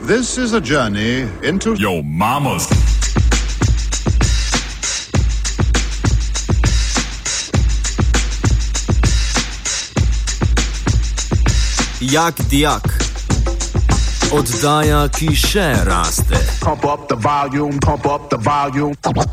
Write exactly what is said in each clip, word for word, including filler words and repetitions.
This is a journey into your mama's. Jak dijak. Oddaja, ki še raste. Pump up the volume, pump up the volume.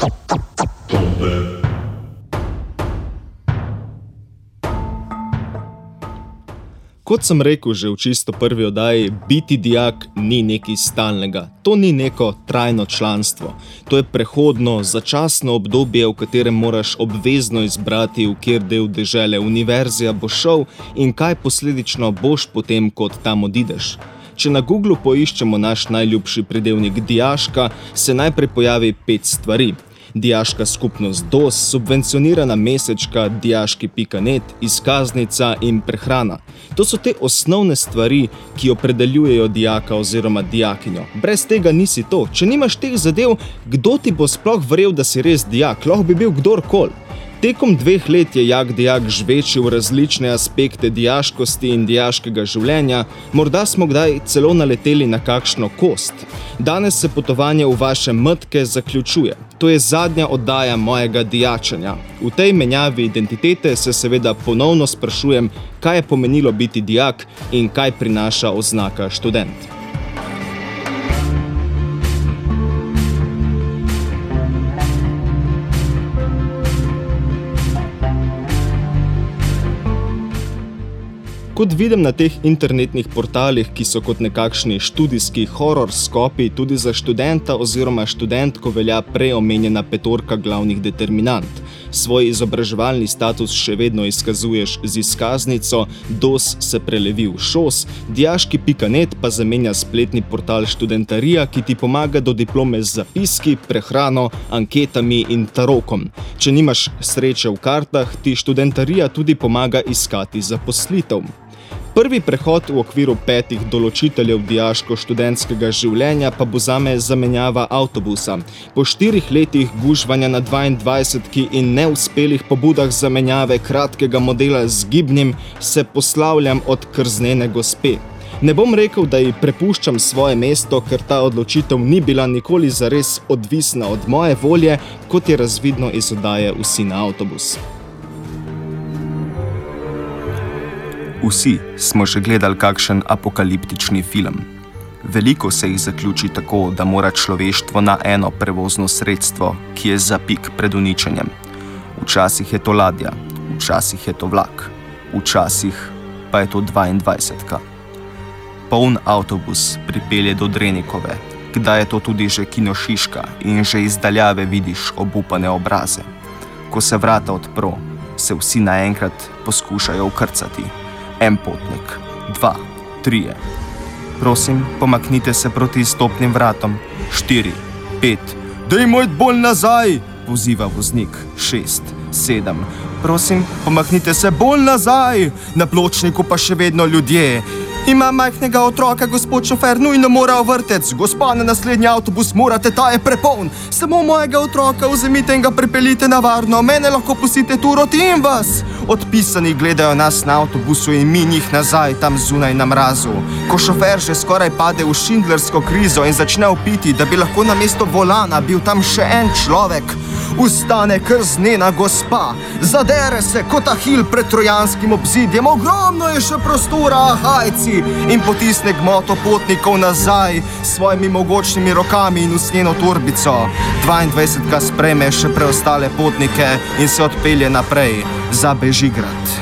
Kot sem rekel že v čisto prvi oddaji, biti dijak ni nekaj stalnega. To ni neko trajno članstvo. To je prehodno, začasno obdobje, v katerem moraš obvezno izbrati, v kjer del dežele univerzija boš šel in kaj posledično boš potem, kot tam odideš. Če na Googlu poiščemo naš najljubši pridevnik dijaška, se najprej pojavi pet stvari. Dijaška skupnost D O S, subvencionirana mesečka, dijaški pika net, izkaznica in prehrana. To so te osnovne stvari, ki opredeljujejo dijaka oziroma dijakinjo. Brez tega nisi to. Če nimaš teh zadev, kdo ti bo sploh verjel, da si res dijak? Lahko bi bil kdorkoli. Tekom dveh let je jak dijak žvečil različne aspekte dijaškosti in dijaškega življenja, morda smo kdaj celo naleteli na kakšno kost. Danes se potovanje v vaše mtke zaključuje. To je zadnja oddaja mojega dijačanja. V tej menjavi identitete se seveda ponovno sprašujem, kaj je pomenilo biti dijak in kaj prinaša oznaka študent. Kot vidim na teh internetnih portalih, ki so kot nekakšni študijski horor skopi, tudi za študenta oziroma študentko velja preomenjena petorka glavnih determinant. Svoj izobraževalni status še vedno izkazuješ z izkaznico, D O S se prelevi v šos, dijaški pika net pa zamenja spletni portal Študentarija, ki ti pomaga do diplome z zapiski, prehrano, anketami in tarokom. Če nimaš sreče v kartah, ti Študentarija tudi pomaga iskati zaposlitev. Prvi prehod v okviru petih določiteljev dijaško-študentskega življenja pa bo zame zamenjava avtobusa. Po štirih letih gužvanja na dvaindvajsetki in neuspelih pobudah zamenjave kratkega modela z gibnim, se poslavljam od krznene gospe. Ne bom rekel, da ji prepuščam svoje mesto, ker ta odločitev ni bila nikoli zares odvisna od moje volje, kot je razvidno iz oddaje Vsi na avtobus. Vsi smo že gledali kakšen apokaliptični film. Veliko se jih zaključi tako, da mora človeštvo na eno prevozno sredstvo, ki je za pik pred uničenjem. Včasih je to ladja, včasih je to vlak, včasih pa je to dvaindvajsetka. Poln avtobus pripelje do Drenikove, kdaj je to tudi že kino Šiška in že iz daljave vidiš obupane obraze. Ko se vrata odpro, se vsi naenkrat poskušajo vkrcati. En potnik, dva, trije. Prosim, pomaknite se proti izstopnim vratom. Štiri, pet. Dajmo iti bolj nazaj, poziva voznik. Šest, sedem. Prosim, pomaknite se bolj nazaj. Na pločniku pa še vedno ljudje. Ima majhnega otroka, gospod šofer, nujno mora v vrtec. Gospa, na naslednji avtobus morate, ta je prepoln. Samo mojega otroka vzemite in ga pripeljite na varno. Mene lahko pustite tu, rotim vas. Odpisani gledajo nas na avtobusu in mi njih nazaj tam zunaj na mrazu. Ko šofer že skoraj pade v šindlersko krizo in začne vpiti, da bi lahko namesto volana bil tam še en človek, ustane krznena gospa, zadere se kot ahil pred trojanskim obzidjem, ogromno je še prostora, ahajci, in potisne gmoto potnikov nazaj s svojimi mogočnimi rokami in usnjeno torbico. dvaindvajsetka sprejme še preostale potnike in se odpelje naprej za Bežigrad.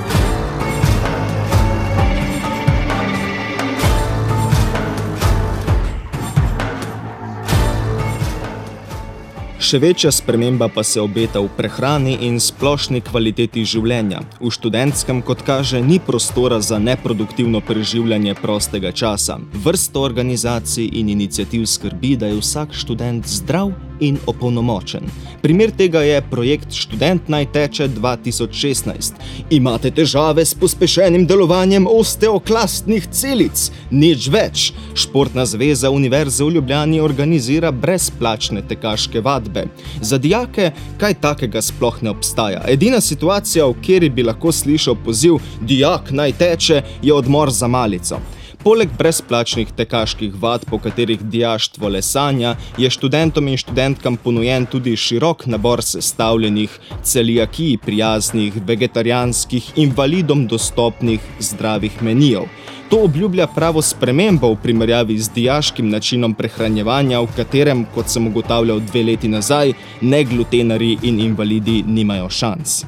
Še večja sprememba pa se obeta v prehrani in splošni kvaliteti življenja. V študentskem, kot kaže, ni prostora za neproduktivno preživljanje prostega časa. Vrsto organizacij in iniciativ skrbi, da je vsak študent zdrav in opolnomočen. Primer tega je projekt Študent naj teče dva tisoč šestnajst. Imate težave s pospešenim delovanjem osteoklastnih celic? Nič več. Športna zveza Univerze v Ljubljani organizira brezplačne tekaške vadbe. Za dijake kaj takega sploh ne obstaja. Edina situacija, v kateri bi lahko slišal poziv dijak naj teče, je odmor za malico. Poleg brezplačnih tekaških vad, po katerih dijaštvo le sanja, je študentom in študentkam ponujen tudi širok nabor sestavljenih, celiakiji prijaznih, vegetarijanskih, invalidom dostopnih zdravih menijev. To obljublja pravo spremembo v primerjavi z dijaškim načinom prehranjevanja, v katerem, kot sem ugotavljal dve leti nazaj, neglutenari in invalidi nimajo šans.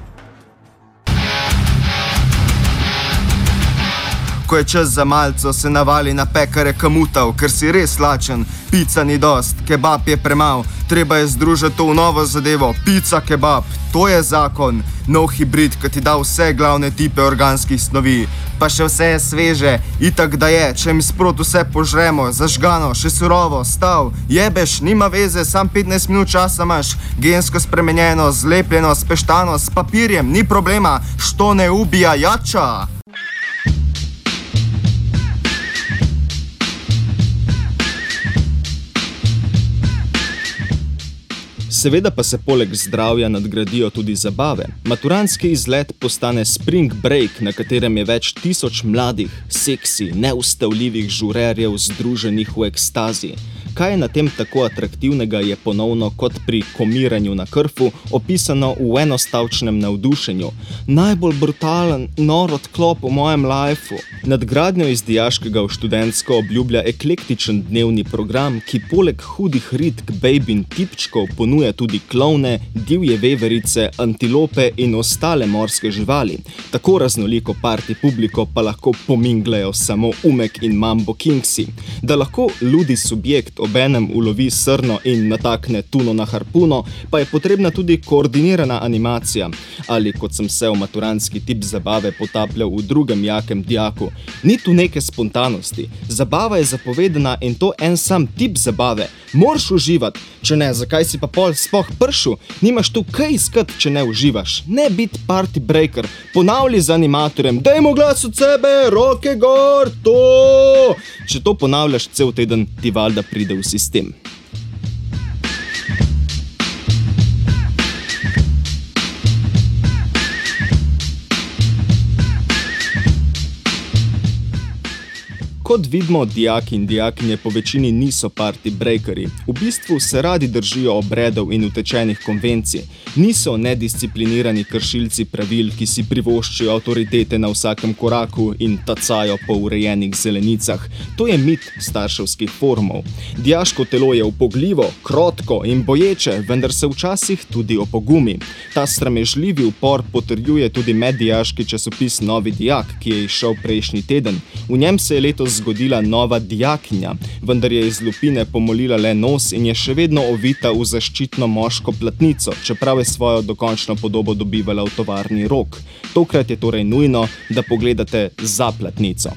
Ko je čas za malco, se navali na pekare kamutav, ker si res lačen. Pica ni dost, kebab je premal, treba je združiti to v novo zadevo. Pica kebab, to je zakon. Nov hibrid, ki ti da vse glavne tipe organskih snovi. Pa še vse je sveže, itak da je, če mi sprot vse požremo, zažgano, še surovo, stav. Jebeš, nima veze, sam petnajst minut časa imaš. Gensko spremenjeno, zlepljeno, speštano, s papirjem, ni problema, što ne ubija jača. Seveda pa se poleg zdravja nadgradijo tudi zabave. Maturantski izlet postane spring break, na katerem je več tisoč mladih, seksi, neustavljivih žurerjev združenih v ekstazi. Kaj je na tem tako atraktivnega, je ponovno kot pri komiranju na krfu opisano v enostavčnem navdušenju. Najbolj brutalen, nor odklop v mojem lajfu. Nadgradnjo iz dijaškega v študentsko obljublja eklektičen dnevni program, ki poleg hudih ritk, bejbin tipčkov ponuja tudi klovne, divje veverice, antilope in ostale morske živali. Tako raznoliko party publiko pa lahko pominglejo samo Umek in Mambo Kingsi. Da lahko ludi subjekt obenem ulovi srno in natakne tuno na harpuno, pa je potrebna tudi koordinirana animacija. Ali, kot sem se v maturantski tip zabave potapljal v drugem jakem dijaku, ni tu neke spontanosti. Zabava je zapovedana in to en sam tip zabave. Morš uživati, če ne, zakaj si pa pol spoh pršel? Nimaš tu kaj iskat, če ne uživaš. Ne biti party breaker. Ponavlji z animatorjem, dajmo glas od sebe, roke gor, to! Če to ponavljaš cel teden, ti valjda pride v sistem. Kot vidimo, dijaki in dijakinje po večini niso party breakeri. V bistvu se radi držijo obredov in utečenih konvencij. Niso nedisciplinirani kršilci pravil, ki si privoščijo avtoritete na vsakem koraku in tacajo po urejenih zelenicah. To je mit starševskih formov. Dijaško telo je upogljivo, krotko in boječe, vendar se včasih tudi opogumi. Ta sramežljivi upor potrjuje tudi meddijaški časopis Novi dijak, ki je izšel prejšnji teden. V njem se je letos zgodila nova dijakinja, vendar je iz lupine pomolila le nos in je še vedno ovita v zaščitno moško platnico, čeprav je svojo dokončno podobo dobivala v tovarni Rog. Tokrat je torej nujno, da pogledate za platnico.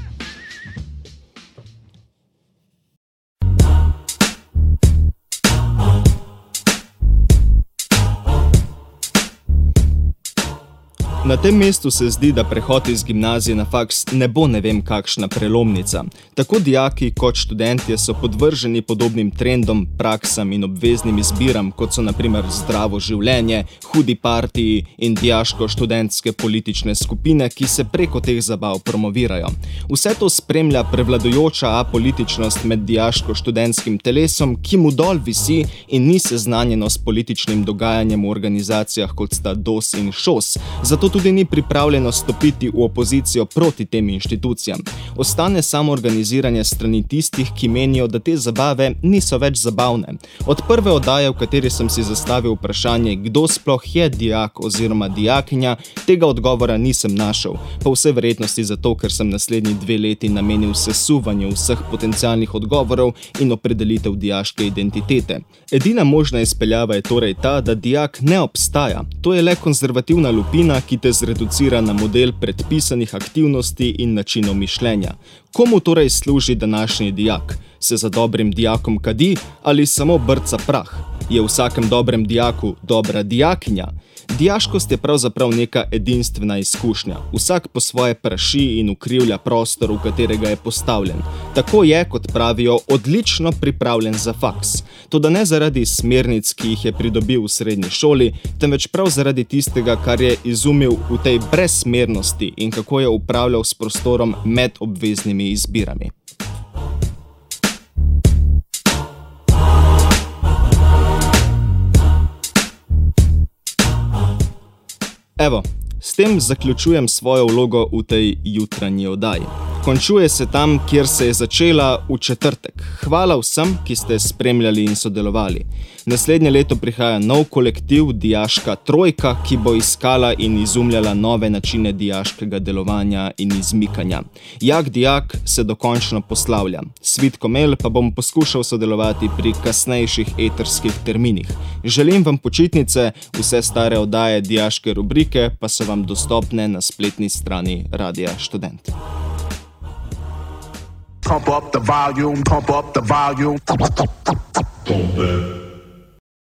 Na tem mestu se zdi, da prehod iz gimnazije na faks ne bo ne vem kakšna prelomnica. Tako dijaki kot študentje so podvrženi podobnim trendom, praksam in obveznim izbiram, kot so na primer zdravo življenje, hudi partiji in dijaško-študentske politične skupine, ki se preko teh zabav promovirajo. Vse to spremlja prevladujoča apolitičnost med dijaško-študentskim telesom, ki mu dol visi in ni seznanjeno s političnim dogajanjem v organizacijah kot sta D O S in Š O S, zato tudi ni pripravljeno stopiti v opozicijo proti tem inštitucijam. Ostane samo organiziranje strani tistih, ki menijo, da te zabave niso več zabavne. Od prve oddaje, v kateri sem si zastavil vprašanje, kdo sploh je dijak oziroma dijakinja, tega odgovora nisem našel. Po vsej verjetnosti zato, ker sem naslednji dve leti namenil sesuvanju vseh potencialnih odgovorov in opredelitev dijaške identitete. Edina možna izpeljava je torej ta, da dijak ne obstaja. To je le konzervativna lupina, ki te zreducira na model predpisanih aktivnosti in načinov mišljenja. Komu torej služi današnji dijak? Se za dobrim dijakom kadi ali samo brca prah? Je v vsakem dobrem dijaku dobra dijakinja? Dijaškost je pravzaprav neka edinstvena izkušnja. Vsak po svoje praši in ukrivlja prostor, v katerega je postavljen. Tako je, kot pravijo, odlično pripravljen za faks. Toda ne zaradi smernic, ki jih je pridobil v srednji šoli, temveč prav zaradi tistega, kar je izumil v tej brezsmernosti in kako je upravljal s prostorom med obveznimi izbirami. Evo, s tem zaključujem svojo vlogo v tej jutranji oddaji. Končuje se tam, kjer se je začela, v četrtek. Hvala vsem, ki ste spremljali in sodelovali. Naslednje leto prihaja nov kolektiv Dijaška trojka, ki bo iskala in izumljala nove načine dijaškega delovanja in izmikanja. Jak dijak se dokončno poslavlja. Svit Komel pa bom poskušal sodelovati pri kasnejših eterskih terminih. Želim vam počitnice, vse stare oddaje dijaške rubrike pa so vam dostopne na spletni strani Radia Študent. Pump up the volume, pump up the volume. Pump it.